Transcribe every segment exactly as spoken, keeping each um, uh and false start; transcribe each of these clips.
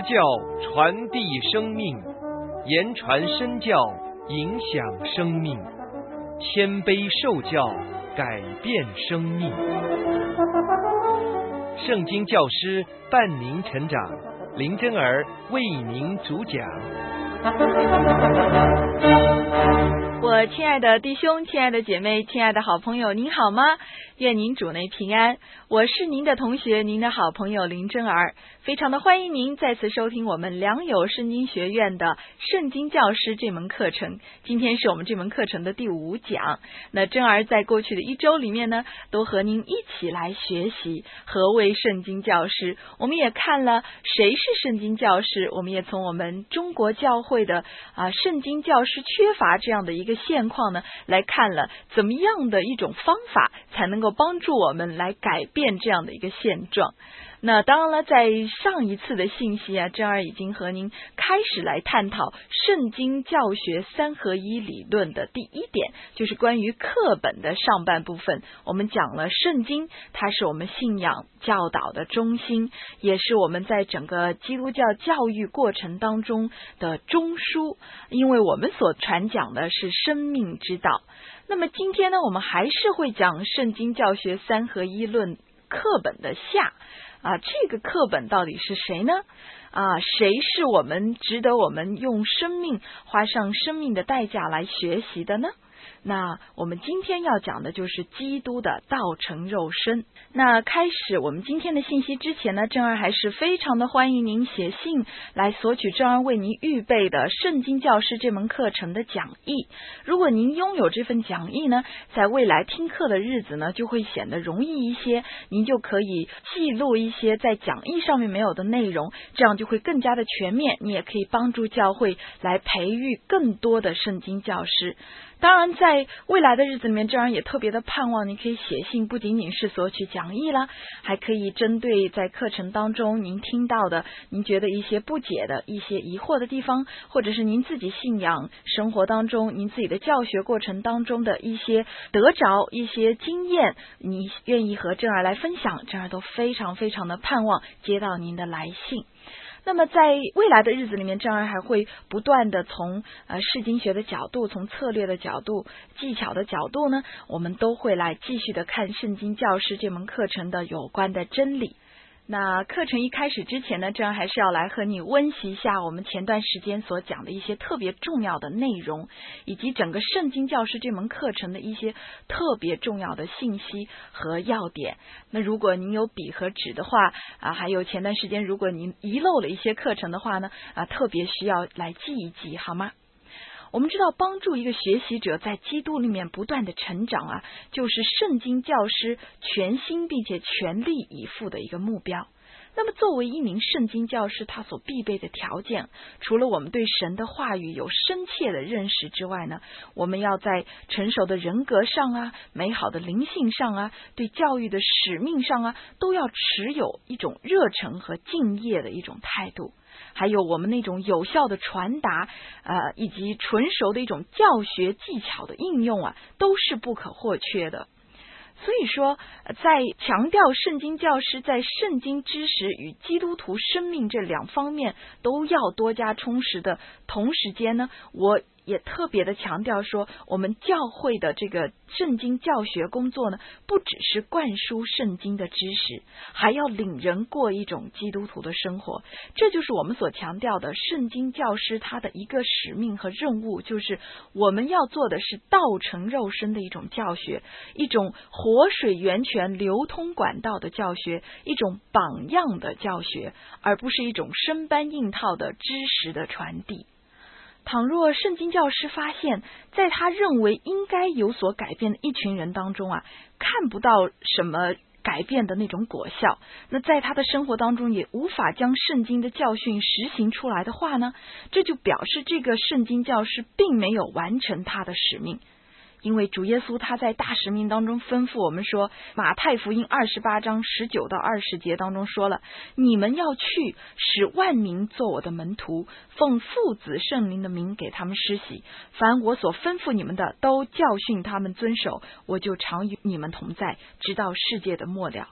教传递生命，言传身教影响生命，谦卑受教改变生命。圣经教师伴您成长，林真儿为您主讲。 我亲爱的弟兄，亲爱的姐妹，亲爱的好朋友，您好吗？愿您主内平安。我是您的同学，您的好朋友林真儿，非常的欢迎您再次收听我们良友圣经学院的圣经教师这门课程。今天是我们这门课程的第五讲。那真儿在过去的一周里面呢，都和您一起来学习何为圣经教师。我们也看了谁是圣经教师，我们也从我们中国教会的啊圣经教师缺乏这样的一个现况呢，来看了怎么样的一种方法才能够帮助我们来改变这样的一个现状。那当然了，在上一次的信息啊，真儿已经和您开始来探讨圣经教学三合一理论的第一点，就是关于课本的上半部分。我们讲了圣经，它是我们信仰教导的中心，也是我们在整个基督教教育过程当中的中枢，因为我们所传讲的是生命之道。那么今天呢，我们还是会讲圣经教学三合一论课本的下啊，这个课本到底是谁呢？啊，谁是我们值得我们用生命花上生命的代价来学习的呢？那我们今天要讲的就是基督的道成肉身。那开始我们今天的信息之前呢，真儿还是非常的欢迎您写信来索取真儿为您预备的圣经教师这门课程的讲义。如果您拥有这份讲义呢，在未来听课的日子呢，就会显得容易一些，您就可以记录一些在讲义上面没有的内容，这样就会更加的全面，你也可以帮助教会来培育更多的圣经教师。当然在未来的日子里面，这样也特别的盼望您可以写信，不仅仅是索取讲义啦，还可以针对在课程当中您听到的，您觉得一些不解的一些疑惑的地方，或者是您自己信仰生活当中您自己的教学过程当中的一些得着一些经验，你愿意和珍儿来分享，珍儿都非常非常的盼望接到您的来信。那么在未来的日子里面，珍儿还会不断的从呃释经学的角度，从策略的角度，技巧的角度呢，我们都会来继续的看圣经教师这门课程的有关的真理。那课程一开始之前呢，珍儿还是要来和你温习一下我们前段时间所讲的一些特别重要的内容，以及整个圣经教师这门课程的一些特别重要的信息和要点。那如果您有笔和纸的话啊，还有前段时间如果您遗漏了一些课程的话呢，啊，特别需要来记一记，好吗？我们知道帮助一个学习者在基督里面不断的成长啊，就是圣经教师全心并且全力以赴的一个目标。那么作为一名圣经教师，他所必备的条件，除了我们对神的话语有深切的认识之外呢，我们要在成熟的人格上啊，美好的灵性上啊，对教育的使命上啊，都要持有一种热忱和敬业的一种态度。还有我们那种有效的传达呃，以及纯熟的一种教学技巧的应用啊，都是不可或缺的。所以说在强调圣经教师在圣经知识与基督徒生命这两方面都要多加充实的同时间呢，我也特别的强调说，我们教会的这个圣经教学工作呢，不只是灌输圣经的知识，还要领人过一种基督徒的生活。这就是我们所强调的圣经教师他的一个使命和任务，就是我们要做的是道成肉身的一种教学，一种活水源泉流通管道的教学，一种榜样的教学，而不是一种生搬硬套的知识的传递。倘若圣经教师发现，在他认为应该有所改变的一群人当中啊，看不到什么改变的那种果效，那在他的生活当中也无法将圣经的教训实行出来的话呢，这就表示这个圣经教师并没有完成他的使命。因为主耶稣他在大使命当中吩咐我们说，马太福音二十八章十九到二十节当中说了，你们要去使万民做我的门徒，奉父子圣灵的名给他们施洗，凡我所吩咐你们的都教训他们遵守，我就常与你们同在，直到世界的末了。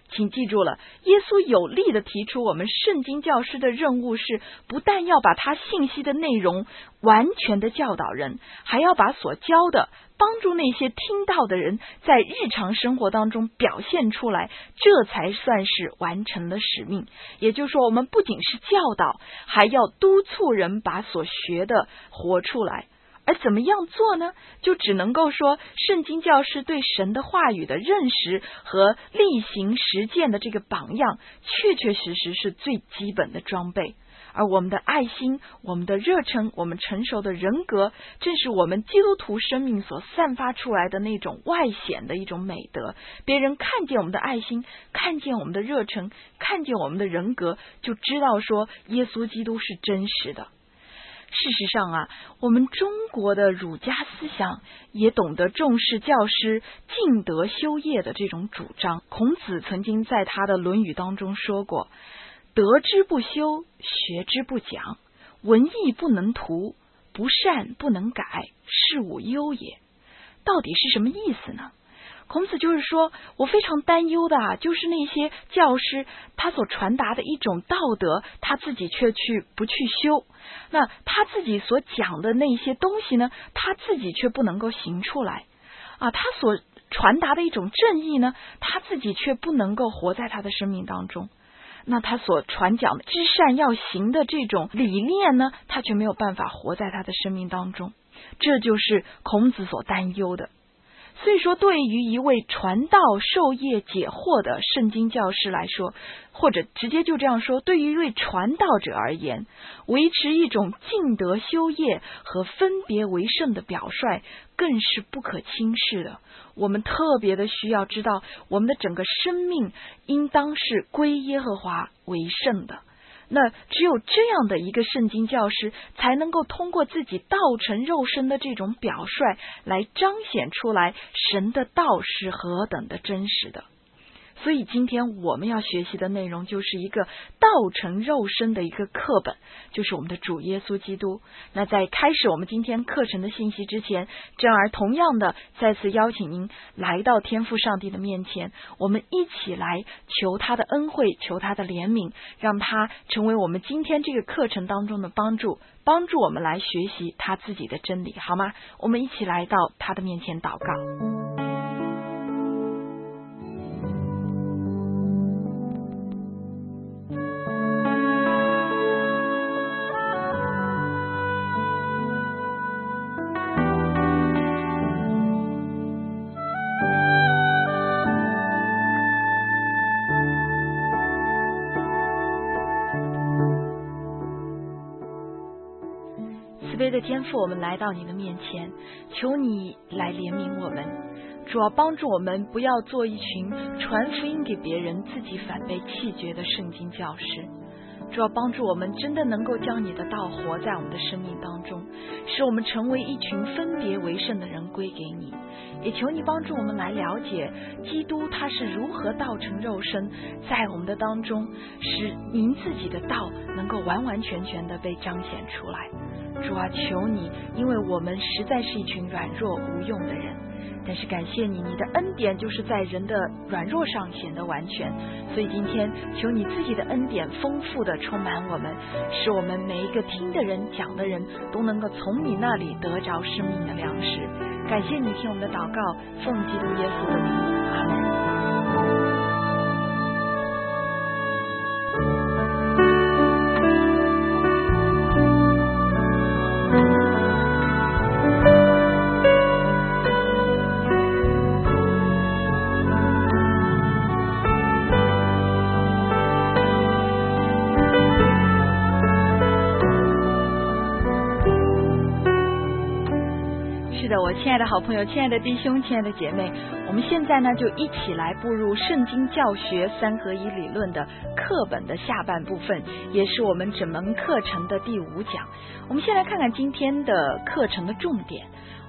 请记住了，耶稣有力的提出，我们圣经教师的任务是不但要把他信息的内容完全的教导人，还要把所教的帮助那些听到的人在日常生活当中表现出来，这才算是完成了使命。也就是说，我们不仅是教导，还要督促人把所学的活出来。而怎么样做呢？就只能够说，圣经教师对神的话语的认识和例行实践的这个榜样，确确实实是最基本的装备。而我们的爱心、我们的热忱、我们成熟的人格，正是我们基督徒生命所散发出来的那种外显的一种美德。别人看见我们的爱心，看见我们的热忱，看见我们的人格，就知道说耶稣基督是真实的。事实上啊，我们中国的儒家思想也懂得重视教师敬德修业的这种主张。孔子曾经在他的《论语》当中说过，德之不修，学之不讲，文艺不能图，不善不能改，是吾忧也。到底是什么意思呢？孔子就是说，我非常担忧的啊，就是那些教师他所传达的一种道德，他自己却去不去修，那他自己所讲的那些东西呢，他自己却不能够行出来啊，他所传达的一种正义呢，他自己却不能够活在他的生命当中。那他所传讲的知善要行的这种理念呢，他却没有办法活在他的生命当中，这就是孔子所担忧的。所以说，对于一位传道授业解惑的圣经教师来说，或者直接就这样说，对于一位传道者而言，维持一种敬德修业和分别为圣的表率，更是不可轻视的。我们特别的需要知道，我们的整个生命应当是归耶和华为圣的。那只有这样的一个圣经教师，才能够通过自己道成肉身的这种表率，来彰显出来神的道是何等的真实的。所以今天我们要学习的内容，就是一个道成肉身的一个课本，就是我们的主耶稣基督。那在开始我们今天课程的信息之前，珍儿同样的再次邀请您来到天父上帝的面前，我们一起来求他的恩惠，求他的怜悯，让他成为我们今天这个课程当中的帮助，帮助我们来学习他自己的真理，好吗？我们一起来到他的面前祷告。的天父，我们来到你的面前，求你来怜悯我们，主要帮助我们不要做一群传福音给别人自己反被弃绝的圣经教师，主要帮助我们真的能够将你的道活在我们的生命当中，使我们成为一群分别为圣的人归给你。也求你帮助我们来了解基督他是如何道成肉身在我们的当中，使您自己的道能够完完全全的被彰显出来。主啊，求你，因为我们实在是一群软弱无用的人，但是感谢你，你的恩典就是在人的软弱上显得完全。所以今天求你自己的恩典丰富的充满我们，使我们每一个听的人讲的人都能够从你那里得着生命的粮食。感谢你听我们的祷告，奉基督耶稣的名，阿们。亲爱的好朋友，亲爱的弟兄，亲爱的姐妹，我们现在呢就一起来步入圣经教学三合一理论的课本的下半部分，也是我们整门课程的第五讲。我们先来看看今天的课程的重点。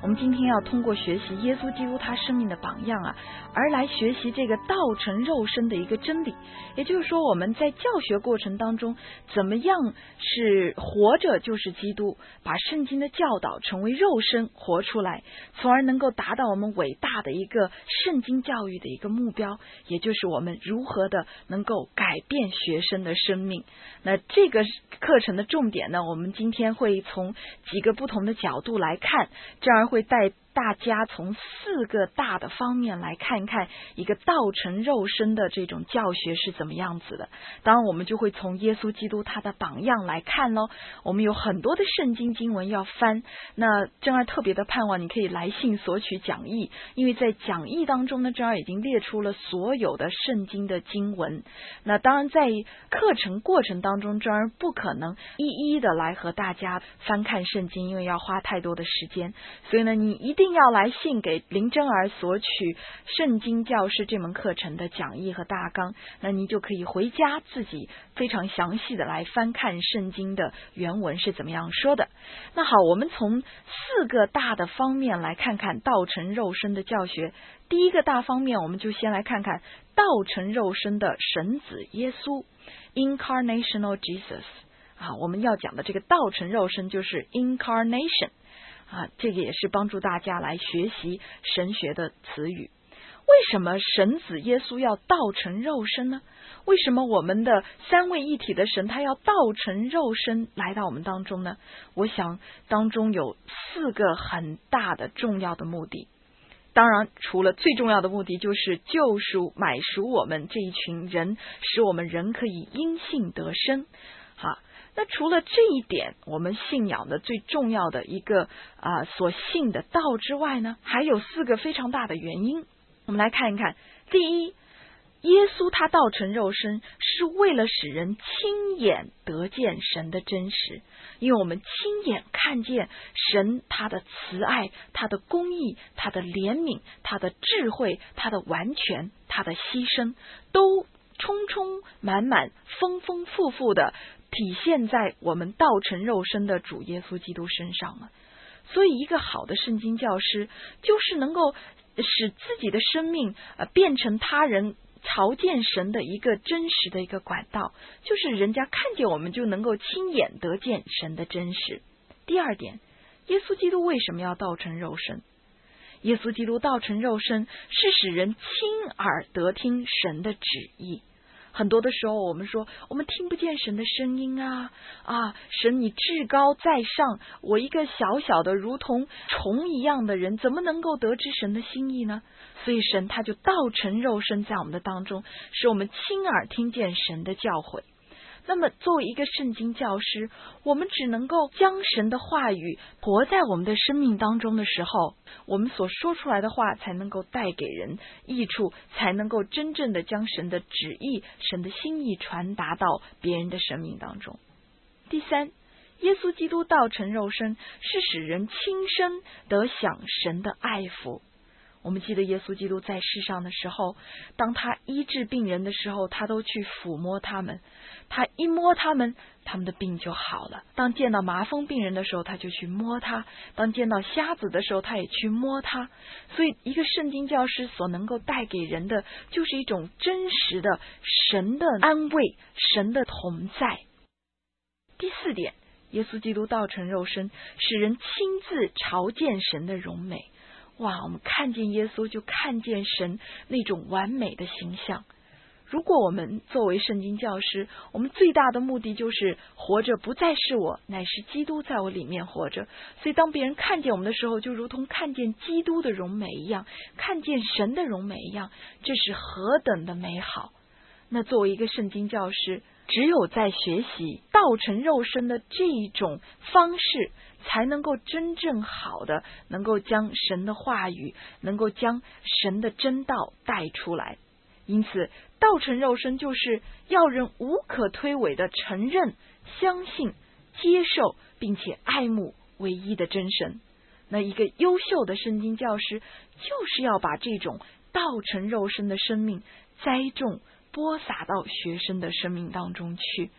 我们今天要通过学习耶稣基督他生命的榜样啊，而来学习这个道成肉身的一个真理。也就是说，我们在教学过程当中，怎么样是活着就是基督，把圣经的教导成为肉身活出来，从而能够达到我们伟大的一个圣经教育的一个目标，也就是我们如何的能够改变学生的生命。那这个课程的重点呢，我们今天会从几个不同的角度来看，这样会带大家从四个大的方面来看看一个道成肉身的这种教学是怎么样子的。当然我们就会从耶稣基督他的榜样来看咯。我们有很多的圣经经文要翻，那真儿特别的盼望你可以来信索取讲义，因为在讲义当中呢，真儿已经列出了所有的圣经的经文。那当然在课程过程当中，真儿不可能一一的来和大家翻看圣经，因为要花太多的时间，所以呢你一定一定要来信给林真儿索取圣经教师这门课程的讲义和大纲，那你就可以回家自己非常详细的来翻看圣经的原文是怎么样说的。那好，我们从四个大的方面来看看道成肉身的教学。第一个大方面，我们就先来看看道成肉身的神子耶稣 Incarnational Jesus 啊，我们要讲的这个道成肉身就是 Incarnation啊，这个也是帮助大家来学习神学的词语。为什么神子耶稣要道成肉身呢？为什么我们的三位一体的神他要道成肉身来到我们当中呢？我想当中有四个很大的重要的目的。当然除了最重要的目的就是救赎买赎我们这一群人，使我们人可以因信得生。好，那除了这一点，我们信仰的最重要的一个啊、呃、所信的道之外呢，还有四个非常大的原因。我们来看一看。第一，耶稣他道成肉身是为了使人亲眼得见神的真实，因为我们亲眼看见神他的慈爱，他的公义，他的怜悯，他的智慧，他的完全，他的牺牲，都充充满满丰丰富富的体现在我们道成肉身的主耶稣基督身上了。所以一个好的圣经教师就是能够使自己的生命呃变成他人朝见神的一个真实的一个管道，就是人家看见我们就能够亲眼得见神的真实。第二点，耶稣基督为什么要道成肉身？耶稣基督道成肉身是使人亲耳得听神的旨意。很多的时候我们说我们听不见神的声音啊啊，神你至高在上，我一个小小的如同虫一样的人怎么能够得知神的心意呢？所以神他就道成肉身在我们的当中，使我们亲耳听见神的教诲。那么作为一个圣经教师，我们只能够将神的话语活在我们的生命当中的时候，我们所说出来的话才能够带给人益处，才能够真正的将神的旨意，神的心意传达到别人的生命当中。第三，耶稣基督道成肉身是使人亲身得享神的爱福。我们记得耶稣基督在世上的时候，当他医治病人的时候，他都去抚摸他们，他一摸他们，他们的病就好了。当见到麻风病人的时候，他就去摸他；当见到瞎子的时候，他也去摸他。所以一个圣经教师所能够带给人的，就是一种真实的神的安慰，神的同在。第四点，耶稣基督道成肉身，使人亲自朝见神的荣美。哇，我们看见耶稣就看见神那种完美的形象。如果我们作为圣经教师，我们最大的目的就是活着不再是我，乃是基督在我里面活着。所以当别人看见我们的时候，就如同看见基督的荣美一样，看见神的荣美一样，这是何等的美好。那作为一个圣经教师，只有在学习道成肉身的这一种方式，才能够真正好的能够将神的话语，能够将神的真道带出来。因此道成肉身就是要人无可推诿的承认、相信、接受并且爱慕唯一的真神。那一个优秀的圣经教师就是要把这种道成肉身的生命栽种播撒到学生的生命当中去，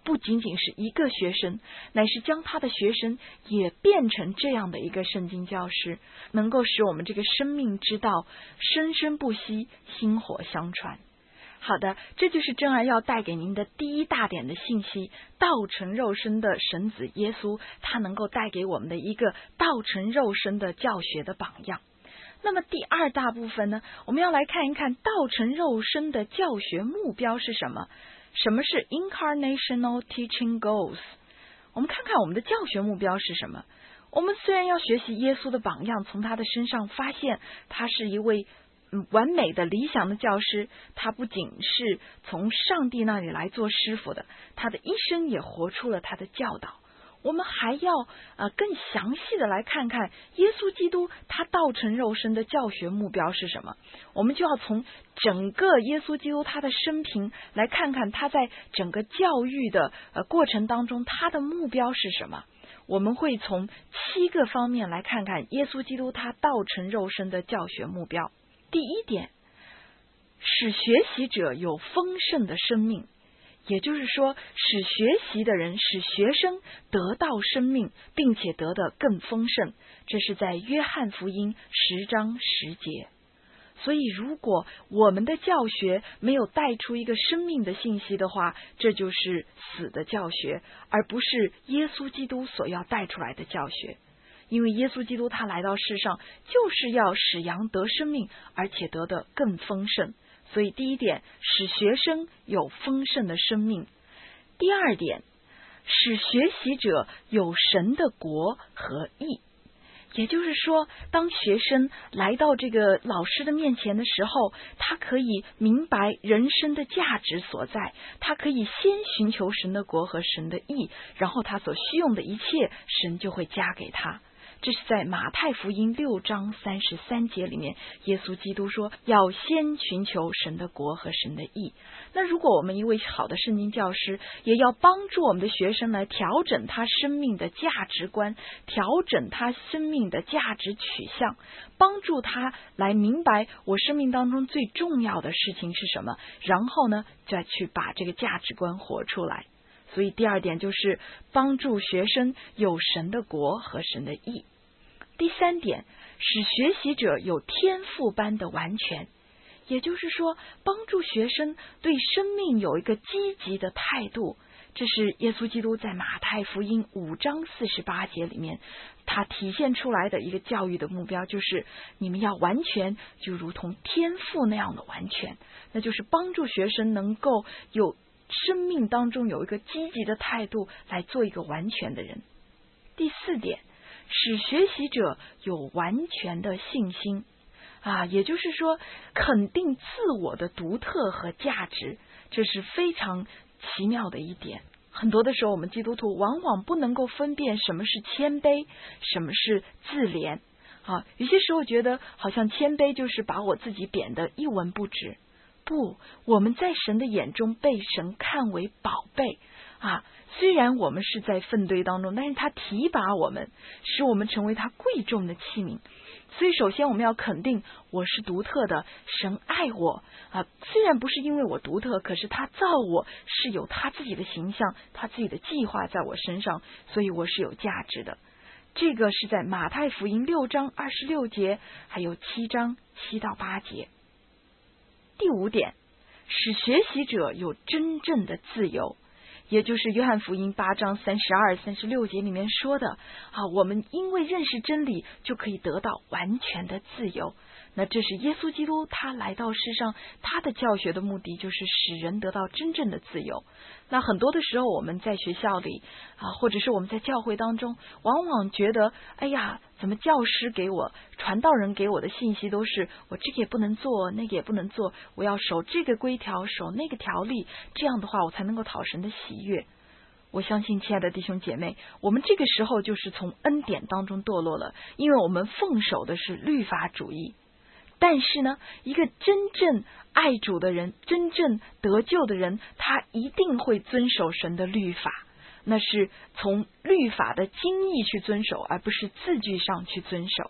不仅仅是一个学生，乃是将他的学生也变成这样的一个圣经教师，能够使我们这个生命之道生生不息，薪火相传。好的，这就是真儿要带给您的第一大点的信息，道成肉身的神子耶稣，他能够带给我们的一个道成肉身的教学的榜样。那么第二大部分呢，我们要来看一看道成肉身的教学目标是什么？什么是 incarnational teaching goals？ 我们看看我们的教学目标是什么。我们虽然要学习耶稣的榜样，从他的身上发现他是一位完美的理想的教师，他不仅是从上帝那里来做师傅的，他的一生也活出了他的教导。我们还要呃更详细的来看看耶稣基督他道成肉身的教学目标是什么。我们就要从整个耶稣基督他的生平来看看他在整个教育的呃过程当中他的目标是什么。我们会从七个方面来看看耶稣基督他道成肉身的教学目标。第一点，使学习者有丰盛的生命，也就是说，使学习的人，使学生得到生命，并且得得更丰盛。这是在约翰福音十章十节。所以如果我们的教学没有带出一个生命的信息的话，这就是死的教学，而不是耶稣基督所要带出来的教学。因为耶稣基督他来到世上就是要使羊得生命，而且得得更丰盛。所以第一点，使学生有丰盛的生命。第二点，使学习者有神的国和义。也就是说，当学生来到这个老师的面前的时候，他可以明白人生的价值所在，他可以先寻求神的国和神的义，然后他所需用的一切，神就会加给他。这是在马太福音六章三十三节里面，耶稣基督说要先寻求神的国和神的义。那如果我们一位好的圣经教师，也要帮助我们的学生来调整他生命的价值观，调整他生命的价值取向，帮助他来明白我生命当中最重要的事情是什么，然后呢再去把这个价值观活出来。所以第二点就是帮助学生有神的国和神的义。第三点，使学习者有天赋般的完全，也就是说帮助学生对生命有一个积极的态度。这是耶稣基督在马太福音五章四十八节里面他体现出来的一个教育的目标，就是你们要完全就如同天父那样的完全，那就是帮助学生能够有生命当中有一个积极的态度，来做一个完全的人。第四点，使学习者有完全的信心啊，也就是说肯定自我的独特和价值，这是非常奇妙的一点。很多的时候我们基督徒往往不能够分辨什么是谦卑，什么是自怜啊，有些时候觉得好像谦卑就是把我自己贬得一文不值。不，我们在神的眼中被神看为宝贝啊！虽然我们是在粪堆当中，但是他提拔我们，使我们成为他贵重的器皿。所以首先我们要肯定我是独特的，神爱我啊！虽然不是因为我独特，可是他造我是有他自己的形象，他自己的计划在我身上，所以我是有价值的。这个是在马太福音六章二十六节，还有七章七到八节。第五点，使学习者有真正的自由，也就是约翰福音八章三十二、三十六节里面说的啊，我们因为认识真理，就可以得到完全的自由。那这是耶稣基督他来到世上，他的教学的目的就是使人得到真正的自由。那很多的时候我们在学校里啊，或者是我们在教会当中，往往觉得哎呀，怎么教师给我传道人给我的信息都是我这个也不能做，那个也不能做，我要守这个规条，守那个条例，这样的话我才能够讨神的喜悦。我相信亲爱的弟兄姐妹，我们这个时候就是从恩典当中堕落了，因为我们奉守的是律法主义。但是呢，一个真正爱主的人，真正得救的人，他一定会遵守神的律法，那是从律法的精义去遵守，而不是字句上去遵守。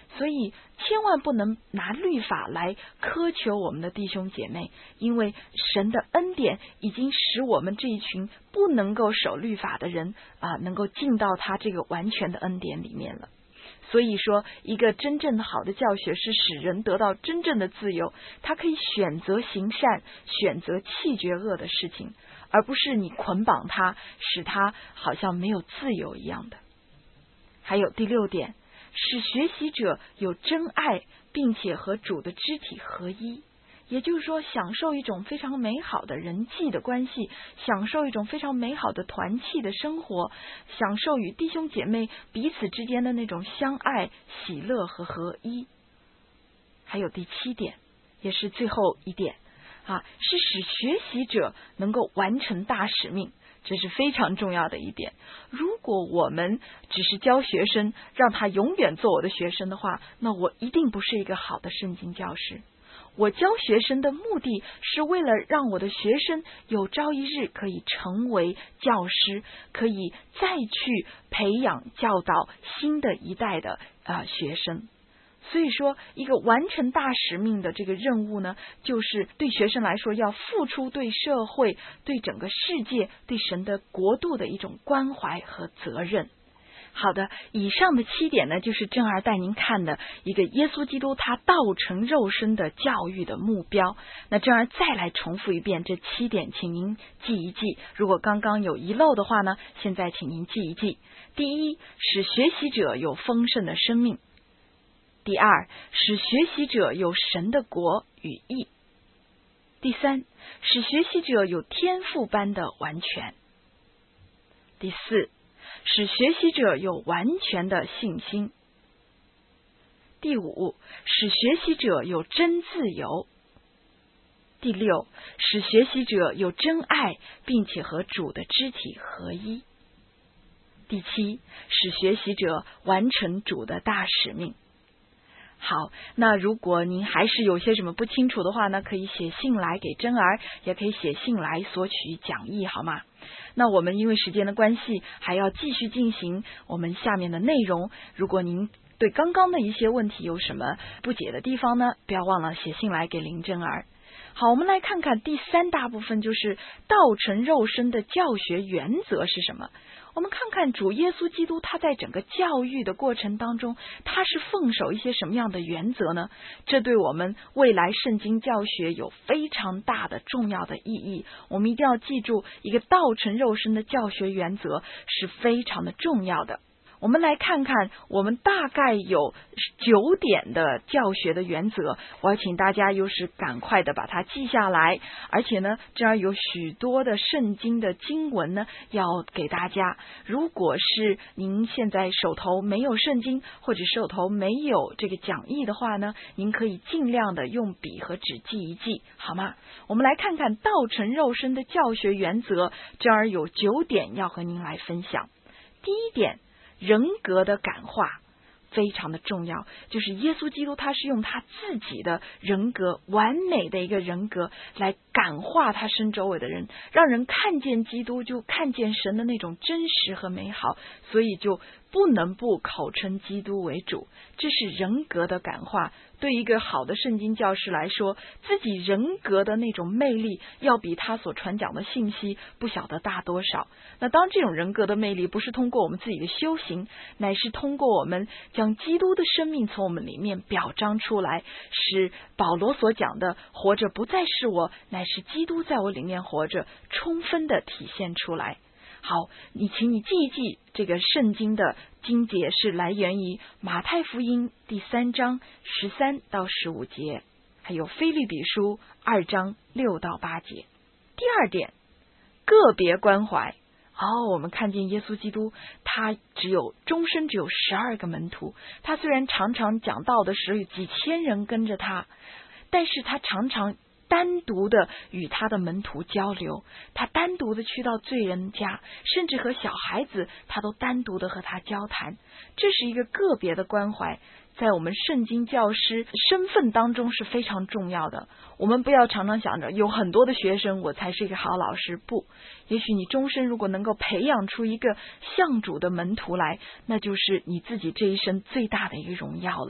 所以千万不能拿律法来苛求我们的弟兄姐妹，因为神的恩典已经使我们这一群不能够守律法的人啊，能够进到他这个完全的恩典里面了。所以说，一个真正的好的教学是使人得到真正的自由，他可以选择行善，选择弃绝恶的事情，而不是你捆绑他，使他好像没有自由一样的。还有第六点，使学习者有真爱，并且和主的肢体合一。也就是说，享受一种非常美好的人际的关系，享受一种非常美好的团契的生活，享受与弟兄姐妹彼此之间的那种相爱、喜乐和合一。还有第七点，也是最后一点啊，是使学习者能够完成大使命，这是非常重要的一点。如果我们只是教学生，让他永远做我的学生的话，那我一定不是一个好的圣经教师。我教学生的目的是为了让我的学生有朝一日可以成为教师，可以再去培养教导新的一代的呃学生。所以说，一个完成大使命的这个任务呢，就是对学生来说要付出对社会、对整个世界、对神的国度的一种关怀和责任。好的，以上的七点呢，就是正儿带您看的一个耶稣基督他道成肉身的教育的目标。那正儿再来重复一遍这七点，请您记一记。如果刚刚有遗漏的话呢，现在请您记一记。第一，使学习者有丰盛的生命；第二，使学习者有神的国与义；第三，使学习者有天赋般的完全；第四，使学习者有完全的信心；第五，使学习者有真自由；第六，使学习者有真爱，并且和主的肢体合一；第七，使学习者完成主的大使命。好，那如果您还是有些什么不清楚的话呢，可以写信来给真儿，也可以写信来索取讲义，好吗？那我们因为时间的关系，还要继续进行我们下面的内容。如果您对刚刚的一些问题有什么不解的地方呢，不要忘了写信来给林真儿。好，我们来看看第三大部分，就是道成肉身的教学原则是什么。我们看看主耶稣基督他在整个教育的过程当中，他是奉守一些什么样的原则呢？这对我们未来圣经教学有非常大的重要的意义。我们一定要记住，一个道成肉身的教学原则是非常的重要的。我们来看看，我们大概有九点的教学的原则，我要请大家又是赶快的把它记下来，而且呢，这儿有许多的圣经的经文呢，要给大家。如果是您现在手头没有圣经，或者手头没有这个讲义的话呢，您可以尽量的用笔和纸记一记，好吗？我们来看看道成肉身的教学原则，这儿有九点要和您来分享。第一点，人格的感化非常的重要，就是耶稣基督他是用他自己的人格，完美的一个人格来感化他身周围的人，让人看见基督就看见神的那种真实和美好，所以就不能不口称基督为主，这是人格的感化。对一个好的圣经教师来说，自己人格的那种魅力要比他所传讲的信息不晓得大多少。那当这种人格的魅力不是通过我们自己的修行，乃是通过我们将基督的生命从我们里面表彰出来，使保罗所讲的活着不再是我，乃是基督在我里面活着，充分的体现出来。好，你请你记一记，这个圣经的经节是来源于马太福音第三章十三到十五节，还有腓立比书二章六到八节。第二点，个别关怀。哦，我们看见耶稣基督他只有终身只有十二个门徒，他虽然常常讲道的时候有几千人跟着他，但是他常常单独的与他的门徒交流，他单独的去到罪人家，甚至和小孩子他都单独的和他交谈，这是一个个别的关怀，在我们圣经教师身份当中是非常重要的。我们不要常常想着有很多的学生我才是一个好老师，不，也许你终身如果能够培养出一个像主的门徒来，那就是你自己这一生最大的一个荣耀了。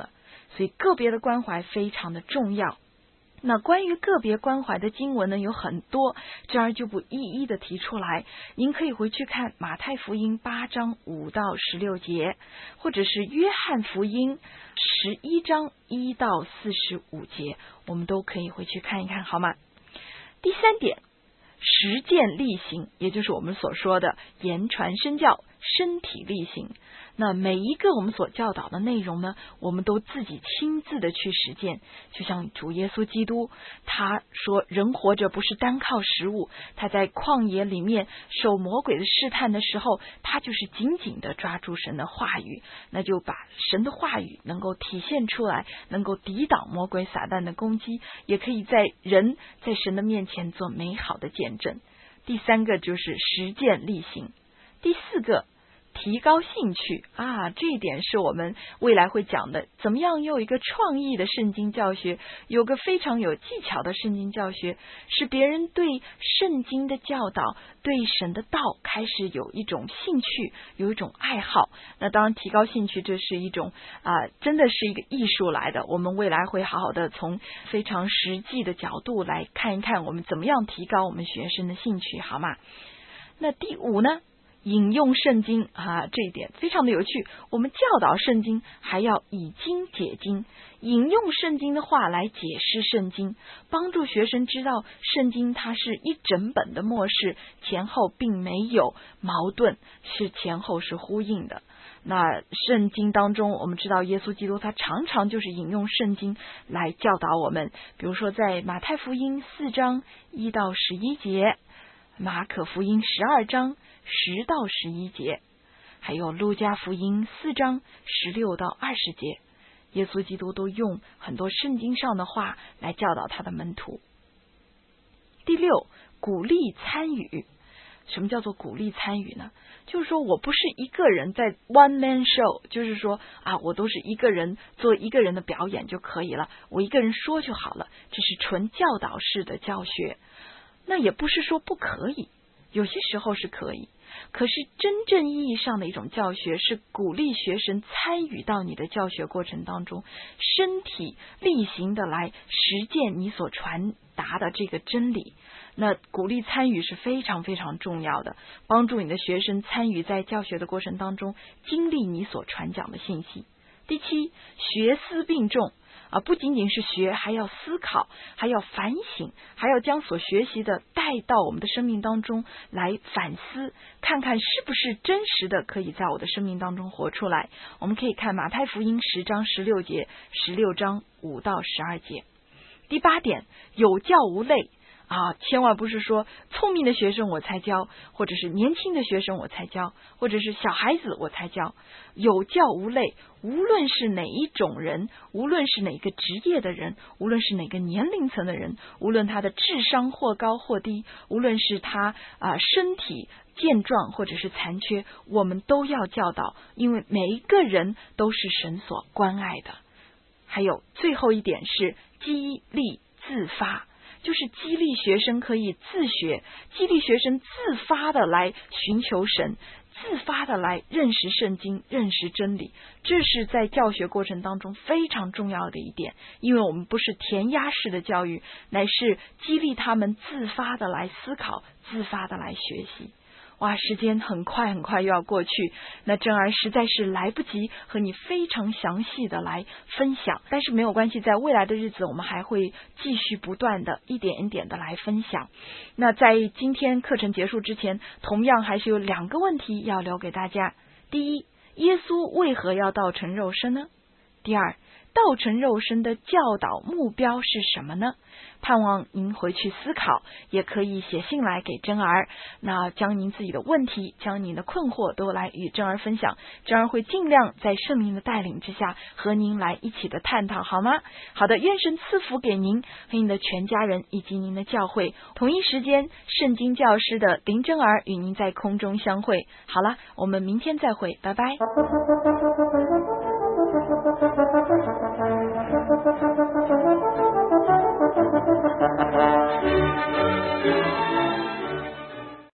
所以个别的关怀非常的重要。那关于个别关怀的经文呢有很多，这儿就不一一的提出来，您可以回去看马太福音八章五到十六节，或者是约翰福音十一章一到四十五节，我们都可以回去看一看，好吗？第三点，实践力行，也就是我们所说的言传身教，身体力行。那每一个我们所教导的内容呢，我们都自己亲自的去实践。就像主耶稣基督，他说人活着不是单靠食物，他在旷野里面受魔鬼的试探的时候，他就是紧紧的抓住神的话语，那就把神的话语能够体现出来，能够抵挡魔鬼撒旦的攻击，也可以在人在神的面前做美好的见证。第三个就是实践力行。第四个，提高兴趣啊，这一点是我们未来会讲的，怎么样有一个创意的圣经教学，有个非常有技巧的圣经教学，使别人对圣经的教导，对神的道开始有一种兴趣，有一种爱好。那当然提高兴趣，这是一种啊、呃，真的是一个艺术来的，我们未来会好好的从非常实际的角度来看一看我们怎么样提高我们学生的兴趣，好吗？那第五呢，引用圣经啊，这一点非常的有趣。我们教导圣经还要以经解经，引用圣经的话来解释圣经，帮助学生知道圣经它是一整本的默示，前后并没有矛盾，是前后是呼应的。那圣经当中，我们知道耶稣基督他常常就是引用圣经来教导我们，比如说在马太福音四章一到十一节，马可福音十二章十到十一节，还有路加福音四章十六到二十节，耶稣基督都用很多圣经上的话来教导他的门徒。第六，鼓励参与。什么叫做鼓励参与呢？就是说我不是一个人在 one man show， 就是说啊，我都是一个人做一个人的表演就可以了，我一个人说就好了，这是纯教导式的教学。那也不是说不可以，有些时候是可以，可是真正意义上的一种教学是鼓励学生参与到你的教学过程当中，身体力行的来实践你所传达的这个真理。那鼓励参与是非常非常重要的，帮助你的学生参与在教学的过程当中，经历你所传讲的信息。第七，学思并重啊，不仅仅是学，还要思考，还要反省，还要将所学习的带到我们的生命当中来反思，看看是不是真实的可以在我的生命当中活出来。我们可以看马太福音十章十六节，十六章五到十二节。第八点，有教无类啊，千万不是说聪明的学生我才教，或者是年轻的学生我才教，或者是小孩子我才教。有教无类，无论是哪一种人，无论是哪个职业的人，无论是哪个年龄层的人，无论他的智商或高或低，无论是他啊、呃、身体健壮或者是残缺，我们都要教导，因为每一个人都是神所关爱的。还有最后一点是激励自发，就是激励学生可以自学，激励学生自发的来寻求神，自发的来认识圣经，认识真理。这是在教学过程当中非常重要的一点，因为我们不是填鸭式的教育，乃是激励他们自发的来思考，自发的来学习。哇，时间很快很快又要过去，那珍儿实在是来不及和你非常详细的来分享，但是没有关系，在未来的日子我们还会继续不断的一点一点的来分享。那在今天课程结束之前，同样还是有两个问题要留给大家。第一，耶稣为何要道成肉身呢？第二，道成肉身的教导目标是什么呢？盼望您回去思考，也可以写信来给珍儿，那将您自己的问题，将您的困惑都来与珍儿分享，珍儿会尽量在圣灵的带领之下和您来一起的探讨，好吗？好的，愿神赐福给您和您的全家人以及您的教会。同一时间，圣经教师的林珍儿与您在空中相会。好了，我们明天再会，拜拜。